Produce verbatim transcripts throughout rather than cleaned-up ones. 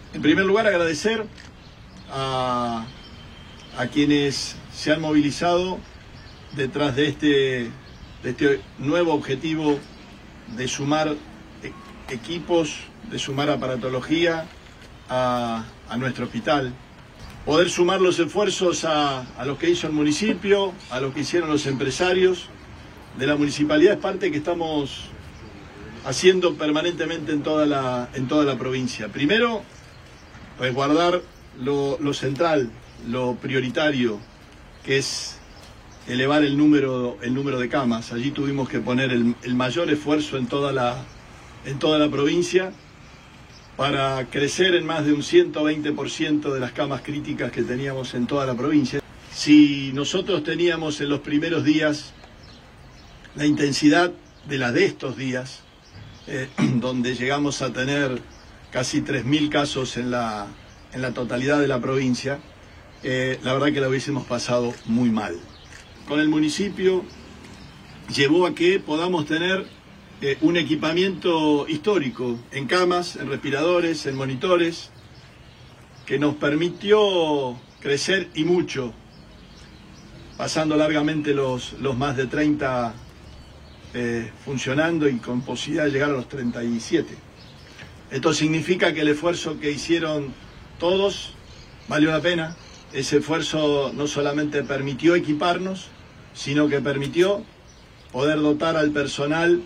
En primer lugar, agradecer a, a quienes se han movilizado detrás de este, de este nuevo objetivo de sumar e- equipos, de sumar aparatología a, a nuestro hospital. Poder sumar los esfuerzos a, a los que hizo el municipio, a los que hicieron los empresarios de la municipalidad, es parte que estamos haciendo permanentemente en toda la, en toda la provincia. Primero, resguardar lo, lo central, lo prioritario, que es elevar el número, el número de camas. Allí tuvimos que poner el, el mayor esfuerzo en toda la, en toda la provincia para crecer en más de un ciento veinte por ciento de las camas críticas que teníamos en toda la provincia. Si nosotros teníamos en los primeros días la intensidad de la de estos días, eh, donde llegamos a tener casi tres mil casos en la, en la totalidad de la provincia, eh, la verdad que la hubiésemos pasado muy mal. Con el municipio llevó a que podamos tener eh, un equipamiento histórico en camas, en respiradores, en monitores, que nos permitió crecer y mucho, pasando largamente los, los más de treinta eh, funcionando y con posibilidad de llegar a los treinta y siete. Esto significa que el esfuerzo que hicieron todos valió la pena. Ese esfuerzo no solamente permitió equiparnos, sino que permitió poder dotar al personal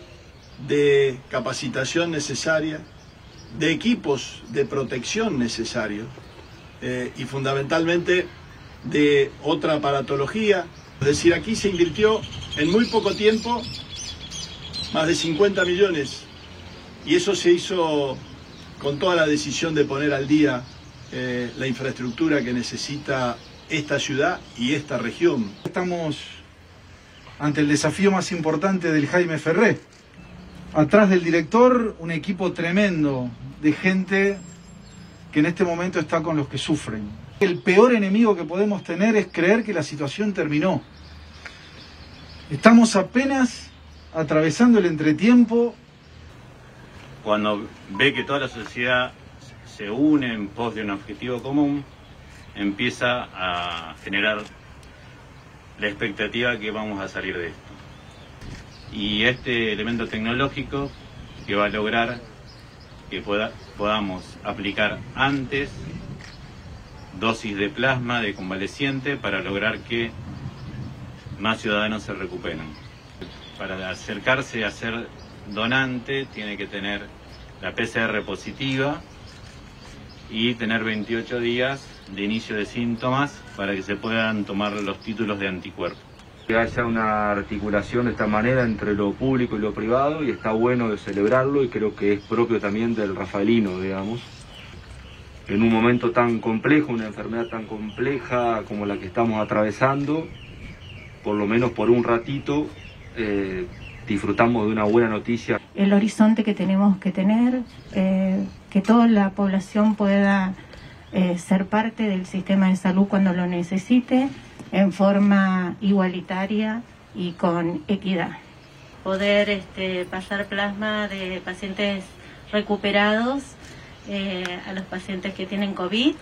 de capacitación necesaria, de equipos de protección necesarios eh, y fundamentalmente de otra aparatología. Es decir, aquí se invirtió en muy poco tiempo más de cincuenta millones y eso se hizo con toda la decisión de poner al día eh, la infraestructura que necesita esta ciudad y esta región. Estamos ante el desafío más importante del Jaime Ferré. Atrás del director, un equipo tremendo de gente que en este momento está con los que sufren. El peor enemigo que podemos tener es creer que la situación terminó. Estamos apenas atravesando el entretiempo. Cuando ve que toda la sociedad se une en pos de un objetivo común, empieza a generar la expectativa que vamos a salir de esto. Y este elemento tecnológico que va a lograr que pueda, podamos aplicar antes dosis de plasma de convaleciente para lograr que más ciudadanos se recuperen. Para acercarse a ser donante tiene que tener la P C R positiva y tener veintiocho días de inicio de síntomas para que se puedan tomar los títulos de anticuerpos. Que haya una articulación de esta manera entre lo público y lo privado y está bueno de celebrarlo y creo que es propio también del rafaelino, digamos. En un momento tan complejo, una enfermedad tan compleja como la que estamos atravesando, por lo menos por un ratito, eh, disfrutamos de una buena noticia. El horizonte que tenemos que tener, eh, que toda la población pueda eh, ser parte del sistema de salud cuando lo necesite, en forma igualitaria y con equidad. Poder este, pasar plasma de pacientes recuperados eh, a los pacientes que tienen COVID.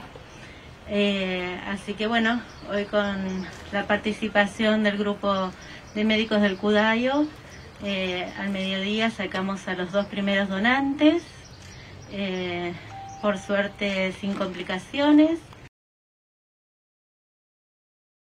Eh, así que bueno, hoy con la participación del grupo de médicos del Cudayo, eh, al mediodía sacamos a los dos primeros donantes, eh, por suerte sin complicaciones.